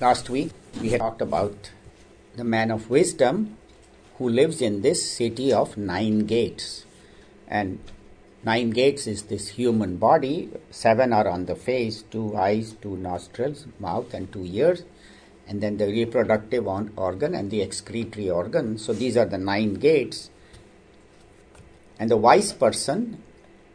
Last week we had talked about the man of wisdom who lives in this city of 9 gates. And 9 gates is this human body. 7 are on the face, 2 eyes, 2 nostrils, mouth and 2 ears. And then the reproductive organ and the excretory organ. So these are the 9 gates. And the wise person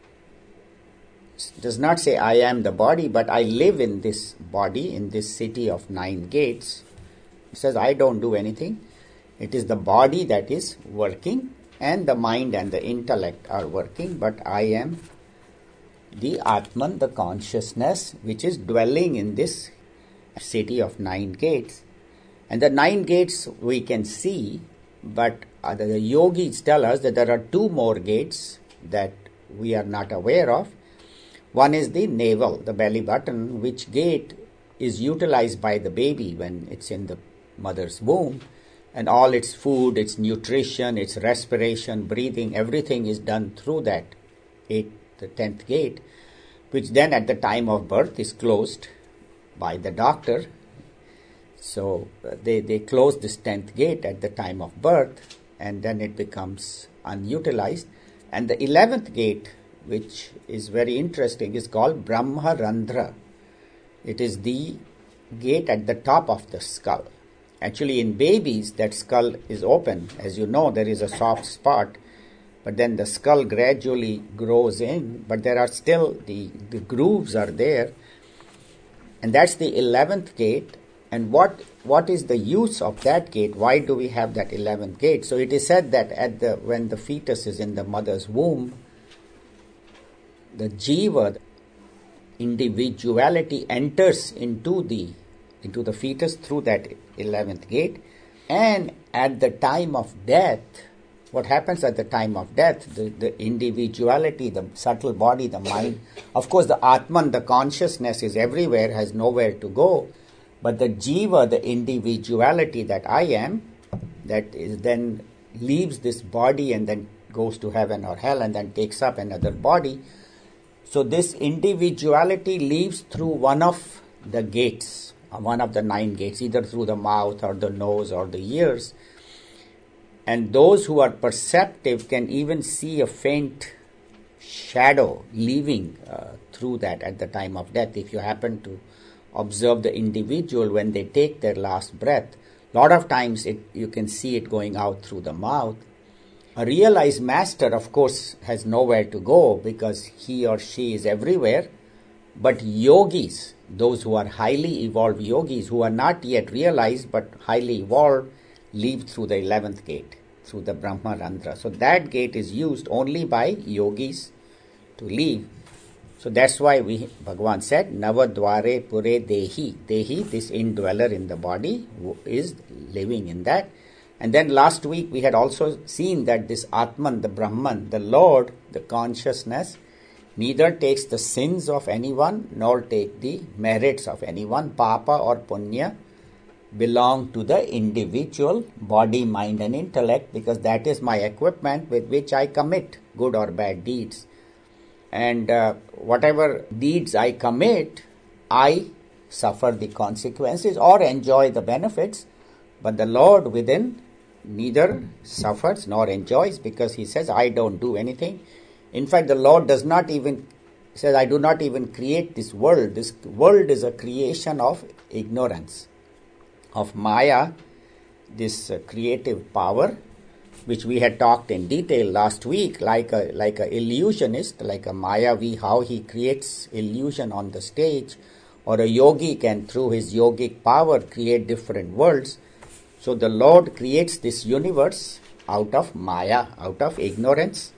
does not say, I am the body, but I live in this body, in this city of 9 gates. He says, I don't do anything. It is the body that is working, and the mind and the intellect are working, but I am the Atman, the consciousness, which is dwelling in this city of 9 gates. And the 9 gates we can see, but the yogis tell us that there are 2 more gates that we are not aware of. One is the navel, the belly button, which gate is utilized by the baby when it's in the mother's womb, and all its food, its nutrition, its respiration, breathing, everything is done through that the 10th gate, which then at the time of birth is closed by the doctor. So they close this 10th gate at the time of birth, and then it becomes unutilized. And the 11th gate, which is very interesting, is called Brahmarandhra. It is the gate at the top of the skull. Actually, in babies, that skull is open. As you know, there is a soft spot, but then the skull gradually grows in, but there are still, the grooves are there. And that's the 11th gate. And what is the use of that gate? Why do we have that 11th gate? So it is said that when the fetus is in the mother's womb, the jiva, individuality, enters into the fetus through that 11th gate. And at the time of death, what happens at the time of death? The individuality, the subtle body, the mind, of course the Atman, the consciousness is everywhere, has nowhere to go. But the jiva, the individuality that I am, that is then leaves this body and then goes to heaven or hell and then takes up another body. So this individuality leaves through one of the gates, one of the 9 gates, either through the mouth or the nose or the ears. And those who are perceptive can even see a faint shadow leaving through that at the time of death. If you happen to observe the individual when they take their last breath, a lot of times you can see it going out through the mouth. A realized master, of course, has nowhere to go because he or she is everywhere. But yogis, those who are highly evolved yogis, who are not yet realized but highly evolved, leave through the 11th gate, through the Brahmarandhra. So that gate is used only by yogis to leave. So that's why Bhagavan said, Navadware Pure Dehi. Dehi, this indweller in the body, is living in that. And then last week we had also seen that this Atman, the Brahman, the Lord, the consciousness, neither takes the sins of anyone nor take the merits of anyone. Papa or punya belong to the individual body, mind and intellect, because that is my equipment with which I commit good or bad deeds. And whatever deeds I commit, I suffer the consequences or enjoy the benefits. But the Lord within neither suffers nor enjoys, because he says, I don't do anything. In fact, the Lord says, I do not even create this world. This world is a creation of ignorance, of Maya, this creative power, which we had talked in detail last week, like a illusionist, like a Mayavi, how he creates illusion on the stage, or a yogi can, through his yogic power, create different worlds. So the Lord creates this universe out of Maya, out of ignorance.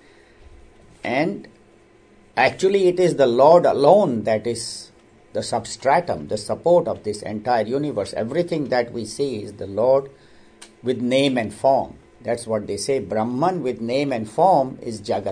And actually it is the Lord alone that is the substratum, the support of this entire universe. Everything that we see is the Lord with name and form. That's what they say. Brahman with name and form is Jagat.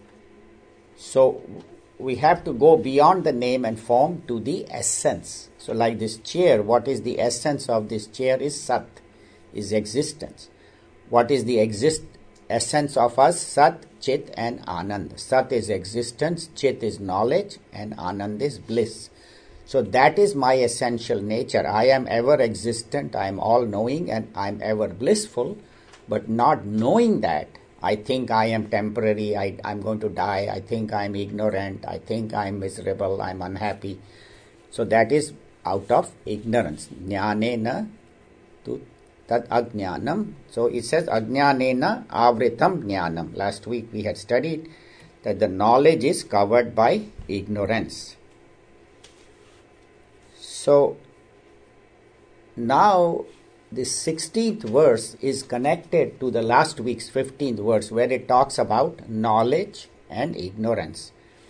So we have to go beyond the name and form to the essence. So like this chair, what is the essence of this chair is Sat, is existence. What is the essence of us? Sat, Chit and Anand. Sat is existence, Chit is knowledge, and Anand is bliss. So that is my essential nature. I am ever existent, I am all knowing, and I am ever blissful. But not knowing that, I think I am temporary, I'm going to die, I think I'm ignorant, I think I'm miserable, I'm unhappy. So that is out of ignorance. Jnanena tu tad ajnanam. So it says ajnanena avritam jnanam. Last week we had studied that the knowledge is covered by ignorance. So now this 16th verse is connected to the last week's 15th verse, where it talks about knowledge and ignorance.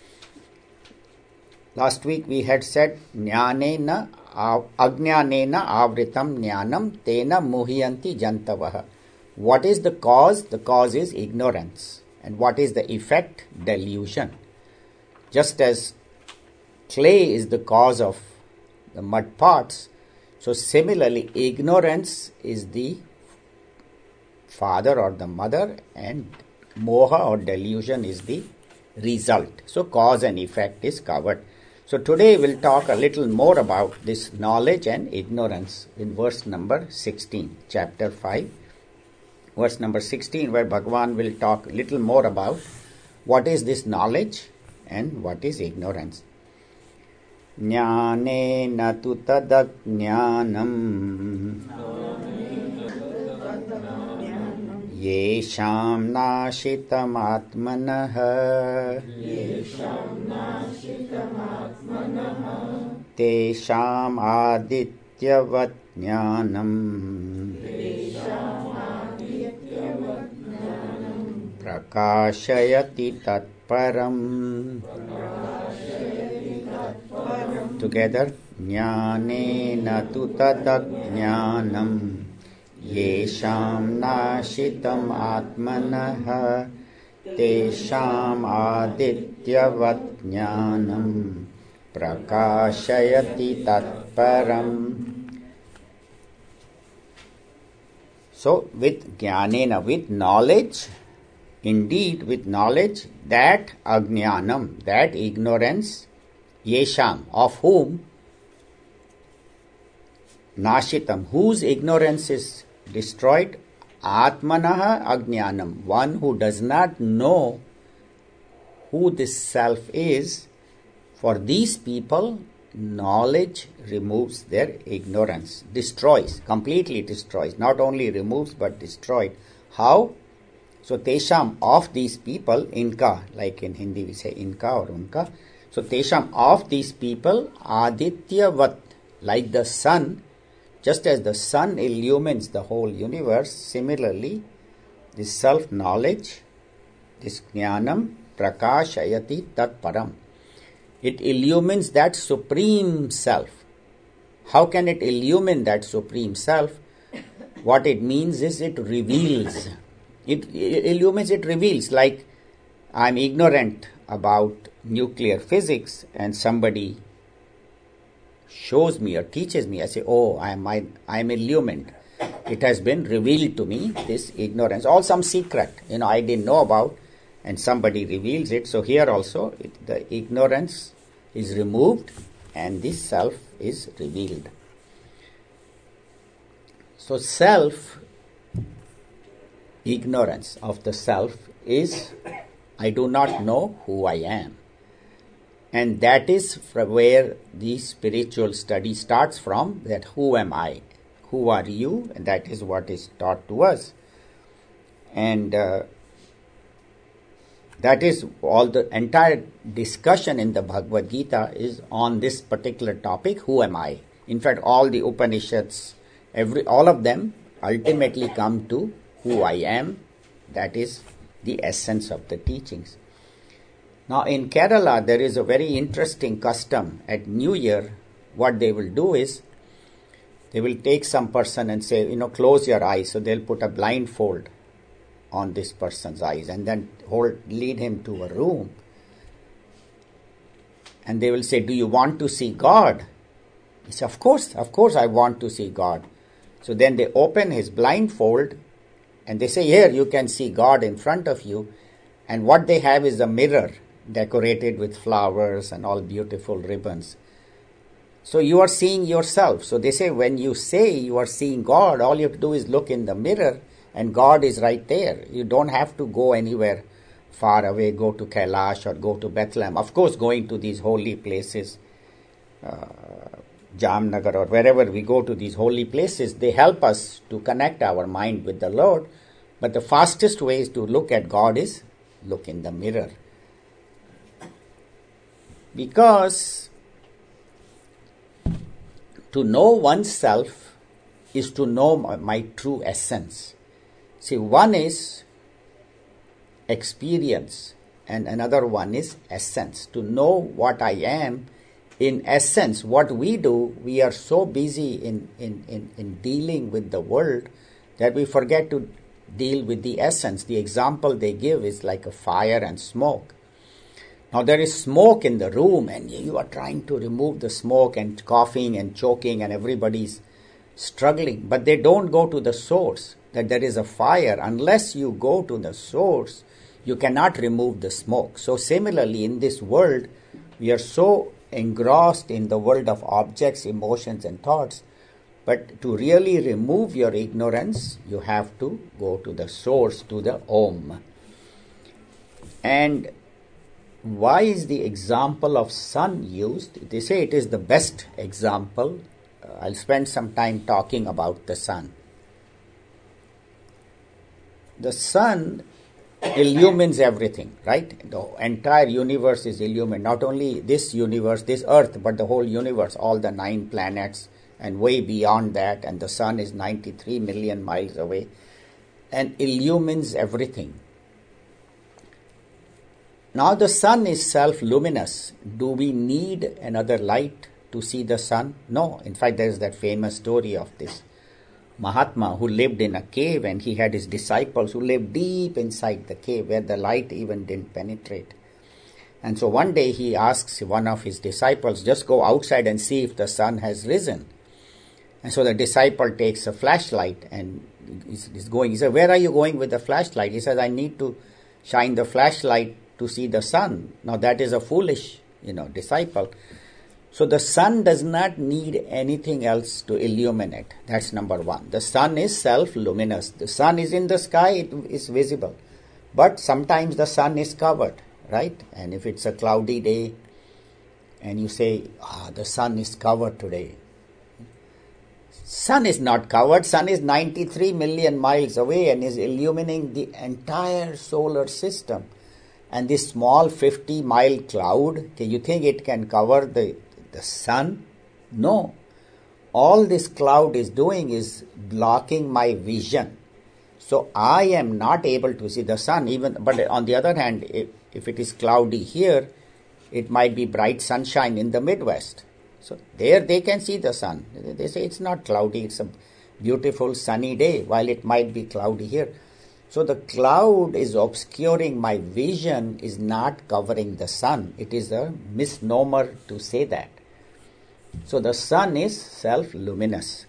Last week we had said jnanena ajnanena avritam jnanam tena muhyanti jantavaha. What is the cause? The cause is ignorance. And what is the effect? Delusion. Just as clay is the cause of the mud pots, so similarly ignorance is the father or the mother, and moha or delusion is the result. So cause and effect is covered. So today we'll talk a little more about this knowledge and ignorance in verse number 16, chapter 5, verse number 16, where Bhagavan will talk a little more about what is this knowledge and what is ignorance. Jnanena tu tadajnanam yesham nashitam atmanah tesham adityavat jnanam prakashayati tatparam. Together, jnanena tu tadajnanam yesham nashitam atmanah tesham adityavat jnanam prakashayati tatparam. So, with jnanena, with knowledge, indeed with knowledge, that ajnanam, that ignorance, yesham, of whom, nashitam, whose ignorance is destroyed, atmanaha ajnanam, one who does not know who this self is. For these people, knowledge removes their ignorance, destroys, completely destroys, not only removes but destroyed. How? So tesham, of these people, inka, like in Hindi we say inka or unka. So tesham, of these people, adityavat, like the sun, just as the sun illumines the whole universe, similarly, this self-knowledge, this jnanam, prakashayati tat param. It illumines that supreme self. How can it illumine that supreme self? What it means is it reveals. It illumines, it reveals. Like I'm ignorant about nuclear physics and somebody shows me or teaches me. I say, oh, I am illumined. It has been revealed to me, this ignorance. Or some secret, I didn't know about, and somebody reveals it. So here also, the ignorance is removed and this self is revealed. So self, ignorance of the self is, I do not know who I am. And that is from where the spiritual study starts from, that who am I? Who are you? And that is what is taught to us. And that is all the entire discussion in the Bhagavad Gita is on this particular topic, who am I? In fact, all the Upanishads, all of them ultimately come to who I am. That is the essence of the teachings. Now in Kerala, there is a very interesting custom. At New Year, what they will do is, they will take some person and say, close your eyes. So they'll put a blindfold on this person's eyes and then lead him to a room. And they will say, do you want to see God? He says, of course I want to see God. So then they open his blindfold and they say, here you can see God in front of you. And what they have is a mirror decorated with flowers and all beautiful ribbons. So you are seeing yourself. So they say when you say you are seeing God, all you have to do is look in the mirror and God is right there. You don't have to go anywhere far away, go to Kailash or go to Bethlehem. Of course, going to these holy places, Jamnagar or wherever we go to these holy places, they help us to connect our mind with the Lord. But the fastest way to look at God is look in the mirror. Because to know oneself is to know my true essence. See, one is experience and another one is essence. To know what I am in essence, what we do, we are so busy in dealing with the world that we forget to deal with the essence. The example they give is like a fire and smoke. Now there is smoke in the room and you are trying to remove the smoke and coughing and choking and everybody's struggling. But they don't go to the source, that there is a fire. Unless you go to the source, you cannot remove the smoke. So similarly, in this world, we are so engrossed in the world of objects, emotions and thoughts. But to really remove your ignorance, you have to go to the source, to the Om. And why is the example of sun used? They say it is the best example. I'll spend some time talking about the sun. The sun illumines everything, right? The entire universe is illumined. Not only this universe, this earth, but the whole universe, all the 9 planets and way beyond that. And the sun is 93 million miles away and illumines everything. Now the sun is self-luminous. Do we need another light to see the sun? No. In fact, there is that famous story of this Mahatma who lived in a cave and he had his disciples who lived deep inside the cave where the light even didn't penetrate. And so one day he asks one of his disciples, just go outside and see if the sun has risen. And so the disciple takes a flashlight and is going. He said, where are you going with the flashlight? He says, I need to shine the flashlight to see the sun. Now that is a foolish, disciple. So the sun does not need anything else to illuminate. That's number one. The sun is self-luminous. The sun is in the sky, it is visible. But sometimes the sun is covered, right? And if it's a cloudy day and you say, the sun is covered today. Sun is not covered. Sun is 93 million miles away and is illumining the entire solar system. And this small 50-mile cloud, you think it can cover the sun? No. All this cloud is doing is blocking my vision. So I am not able to see the sun. But on the other hand, if it is cloudy here, it might be bright sunshine in the Midwest. So there they can see the sun. They say it's not cloudy, it's a beautiful sunny day, while it might be cloudy here. So the cloud is obscuring my vision, is not covering the sun. It is a misnomer to say that. So the sun is self-luminous.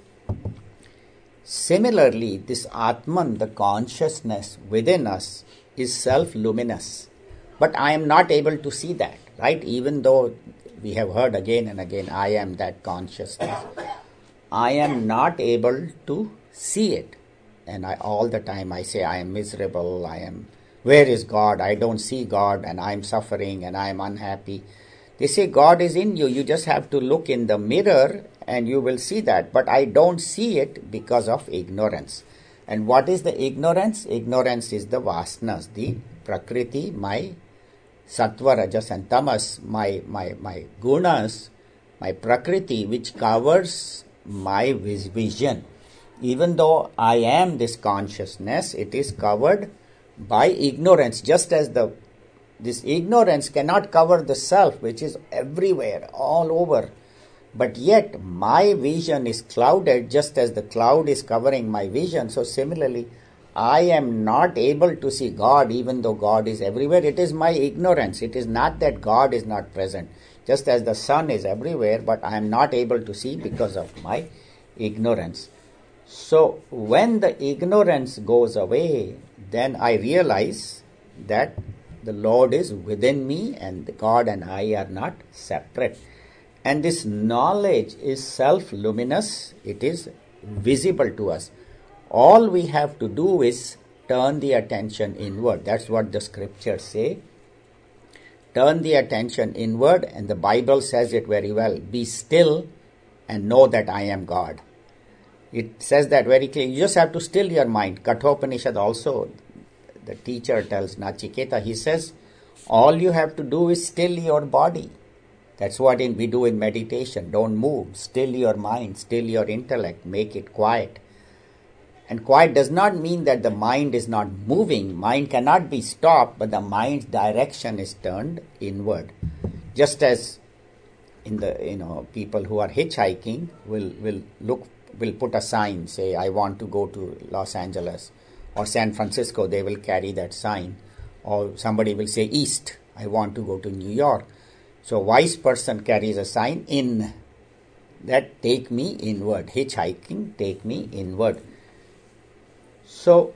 Similarly, this Atman, the consciousness within us, is self-luminous. But I am not able to see that, right? Even though we have heard again and again, I am that consciousness. I am not able to see it. And all the time I say, I am miserable, where is God? I don't see God and I am suffering and I am unhappy. They say God is in you. You just have to look in the mirror and you will see that. But I don't see it because of ignorance. And what is the ignorance? Ignorance is the vasanas, the prakriti, my sattva, rajas and tamas, my gunas, my prakriti, which covers my vision. Even though I am this consciousness, it is covered by ignorance, just as this ignorance cannot cover the self, which is everywhere, all over. But yet, my vision is clouded, just as the cloud is covering my vision. So similarly, I am not able to see God, even though God is everywhere. It is my ignorance. It is not that God is not present. Just as the sun is everywhere, but I am not able to see because of my ignorance. So when the ignorance goes away, then I realize that the Lord is within me and God and I are not separate. And this knowledge is self-luminous. It is visible to us. All we have to do is turn the attention inward. That's what the scriptures say. Turn the attention inward, and the Bible says it very well. Be still and know that I am God. It says that very clearly. You just have to still your mind. Kathopanishad also, the teacher tells Nachiketa, he says, all you have to do is still your body. That's what we do in meditation. Don't move. Still your mind, still your intellect. Make it quiet. And quiet does not mean that the mind is not moving. Mind cannot be stopped, but the mind's direction is turned inward. Just as in the people who are hitchhiking will put a sign, say, I want to go to Los Angeles or San Francisco. They will carry that sign. Or somebody will say east. I want to go to New York. So a wise person carries a sign in that take me inward. Hitchhiking, take me inward. So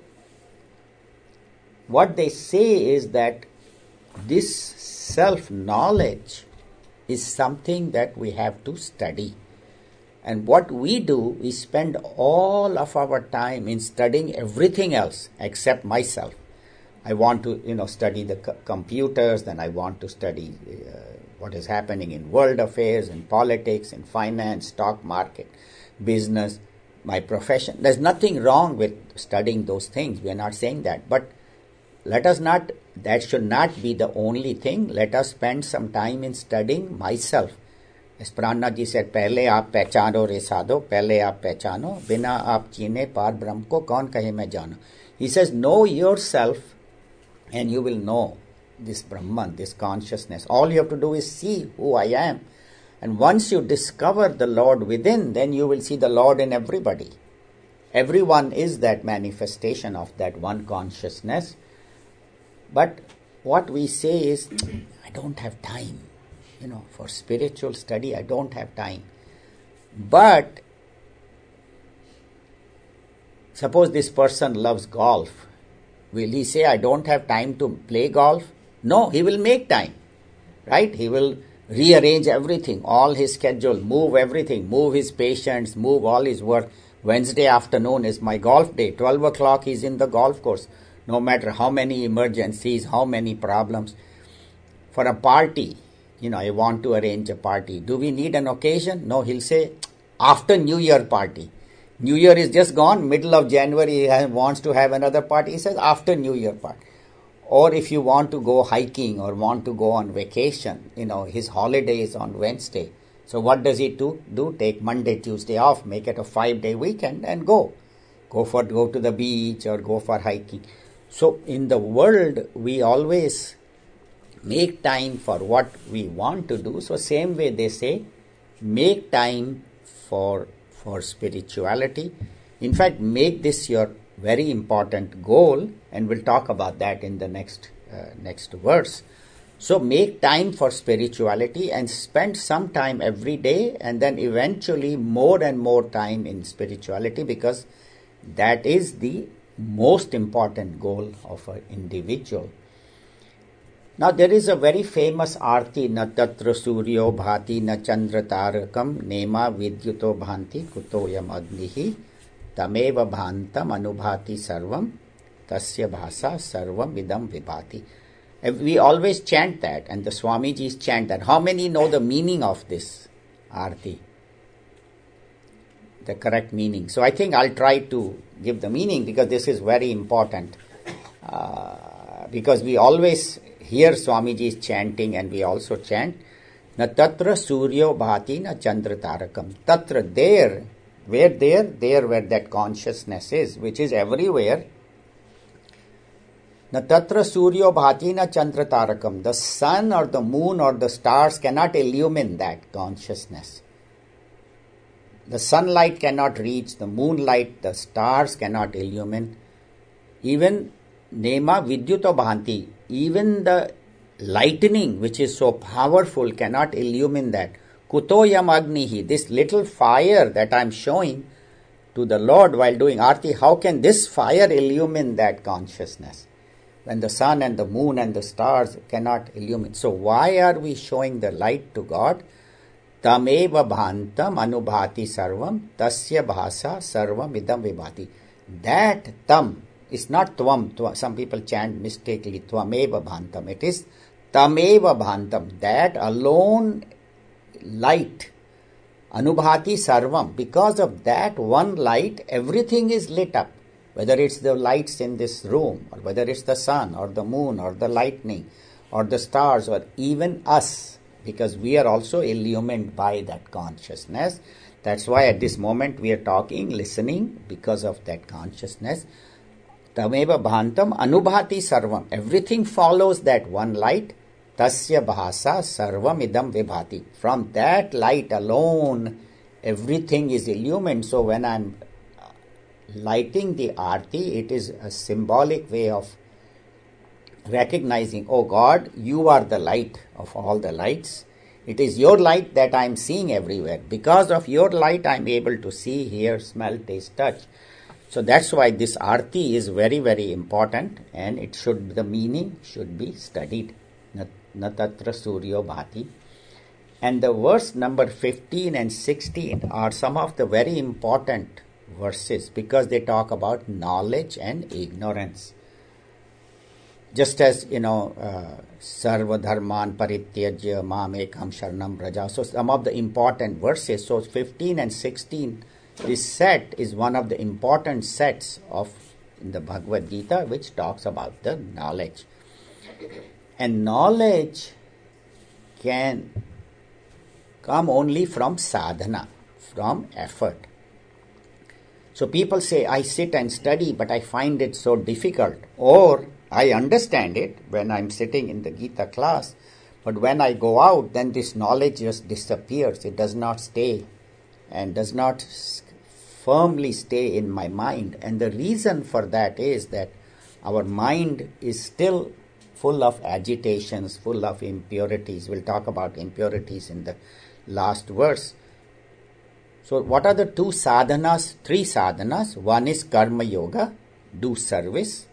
what they say is that this self-knowledge is something that we have to study. And what we do is spend all of our time in studying everything else except myself. I want to, study the computers, then I want to study what is happening in world affairs, in politics, in finance, stock market, business, my profession. There's nothing wrong with studying those things. We are not saying that. But that should not be the only thing. Let us spend some time in studying myself. As Pranath ji said, पहले आप पहचानो रे साधो, पहले आप पहचानो, बिना आप चीने पार ब्रह्म को कौन कहे मैं जानो. He says, know yourself and you will know this Brahman, this consciousness. All you have to do is see who I am. And once you discover the Lord within, then you will see the Lord in everybody. Everyone is that manifestation of that one consciousness. But what we say is, I don't have time. For spiritual study, I don't have time. But suppose this person loves golf. Will he say, I don't have time to play golf? No, he will make time. Right? He will rearrange everything, all his schedule, move everything, move his patients, move all his work. Wednesday afternoon is my golf day. 12 o'clock he's in the golf course. No matter how many emergencies, how many problems. For a party, I want to arrange a party. Do we need an occasion? No, he'll say, after New Year party. New Year is just gone, middle of January, he wants to have another party. He says, after New Year party. Or if you want to go hiking or want to go on vacation, his holiday is on Wednesday. So what does he do? Take Monday, Tuesday off, make it a 5-day weekend and go. Go to the beach or go for hiking. So in the world, we always make time for what we want to do. So same way they say, make time for spirituality. In fact, make this your very important goal, and we'll talk about that in the next verse. So make time for spirituality and spend some time every day, and then eventually more and more time in spirituality, because that is the most important goal of an individual. Now there is a very famous arti, na tatra suryo bhati na chandra tarakam nema vidyuto bhanti kutoyam agnihi tameva bhantam anubhati sarvam tasya bhasa sarvam idam vibhati. We always chant that, and the Swamijis chant that. How many know the meaning of this arti? The correct meaning. So I think I'll try to give the meaning, because this is very important. Because we always hear Swamiji's chanting, and we also chant, na tatra suryo bhati na chandra tarakam. Tatra, there. Where there? There where that consciousness is, which is everywhere. Na tatra suryo bhati na chandra tarakam. The sun or the moon or the stars cannot illumine that consciousness. The sunlight cannot reach, the moonlight, the stars cannot illumine. Even nema vidyuto bhanti, even the lightning, which is so powerful, cannot illumine that. Kutoyam agnihi, this little fire that I am showing to the Lord while doing arti, how can this fire illumine that consciousness? When the sun and the moon and the stars cannot illumine. So why are we showing the light to God? Tameva bhantam anubhati sarvam tasya bhasa sarvam idam vibhati. That tam is not tvam. Some people chant mistakenly tvameva bhantam. It is tameva bhantam. That alone light. Anubhati sarvam. Because of that one light, everything is lit up. Whether it's the lights in this room, or whether it's the sun, or the moon, or the lightning, or the stars, or even us, because we are also illumined by that consciousness. That's why at this moment we are talking, listening, because of that consciousness. Tameva bhantam anubhati sarvam. Everything follows that one light. Tasya bhasa sarvam idam vibhati. From that light alone, everything is illumined. So when I'm lighting the arti, it is a symbolic way of recognizing, oh God, you are the light of all the lights. It is your light that I am seeing everywhere. Because of your light, I am able to see, hear, smell, taste, touch. So that's why this arti is very, very important, and the meaning should be studied. Na tatra suryo bhati. And the verse number 15 and 16 are some of the very important verses because they talk about knowledge and ignorance. Just as, sarva dharman parityajya mam ekam sharanam braja. So some of the important verses. So 15 and 16, this set is one of the important sets in the Bhagavad Gita, which talks about the knowledge. And knowledge can come only from sadhana, from effort. So people say, I sit and study, but I find it so difficult. Or I understand it when I'm sitting in the Gita class, but when I go out, then this knowledge just disappears. It does not stay and does not firmly stay in my mind. And the reason for that is that our mind is still full of agitations, full of impurities. We'll talk about impurities in the last verse. So what are the three sadhanas? One is karma yoga, do service.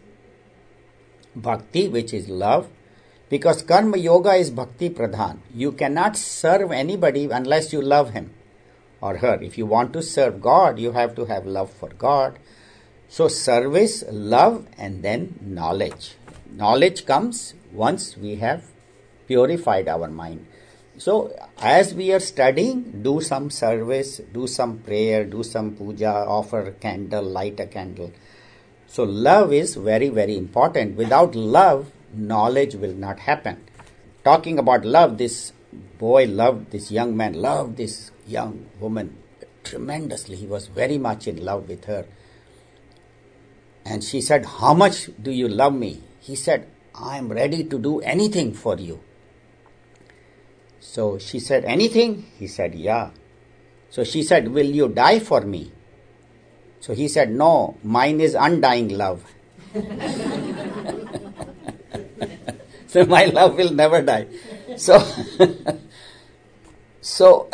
Bhakti, which is love. Because karma yoga is bhakti pradhan. You cannot serve anybody unless you love him or her. If you want to serve God, you have to have love for God. So service, love, and then knowledge. Knowledge comes once we have purified our mind. So as we are studying, do some service, do some prayer, do some puja, offer a candle, light a candle. So love is very, very important. Without love, knowledge will not happen. Talking about love, this boy loved, this young man loved this young woman tremendously. He was very much in love with her. And she said, how much do you love me? He said, I am ready to do anything for you. So she said, anything? He said, yeah. So she said, will you die for me? So he said, no, mine is undying love. So my love will never die. So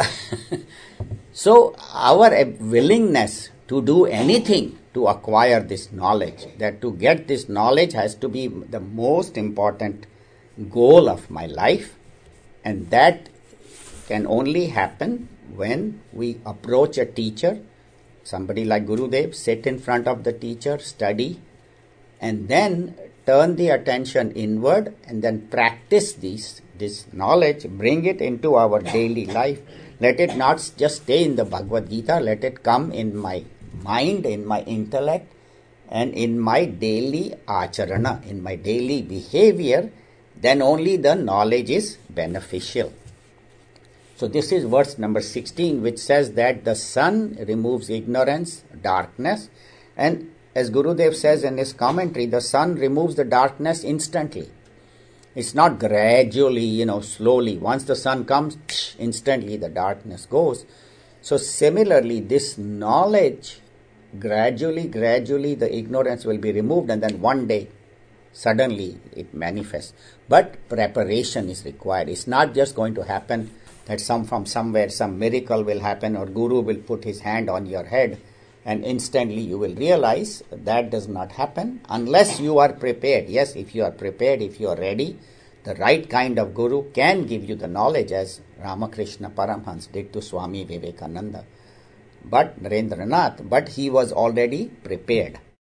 our willingness to do anything to acquire this knowledge, that to get this knowledge has to be the most important goal of my life. And that can only happen when we approach a teacher, somebody like Gurudev, sit in front of the teacher, study, and then turn the attention inward and then practice this knowledge, bring it into our daily life. Let it not just stay in the Bhagavad Gita, let it come in my mind, in my intellect, and in my daily acharana, in my daily behavior. Then only the knowledge is beneficial. So this is verse number 16, which says that the sun removes ignorance, darkness, and as Gurudev says in his commentary, the sun removes the darkness instantly. It's not gradually, slowly. Once the sun comes, instantly the darkness goes. So similarly, this knowledge, gradually the ignorance will be removed, and then one day, suddenly it manifests. But preparation is required. It's not just going to happen that from somewhere some miracle will happen or Guru will put his hand on your head and instantly you will realize. That does not happen unless you are prepared. Yes, if you are prepared, if you are ready, The right kind of guru can give you the knowledge, as Ramakrishna Paramhans did to Swami Vivekananda. But Narendranath, he was already prepared.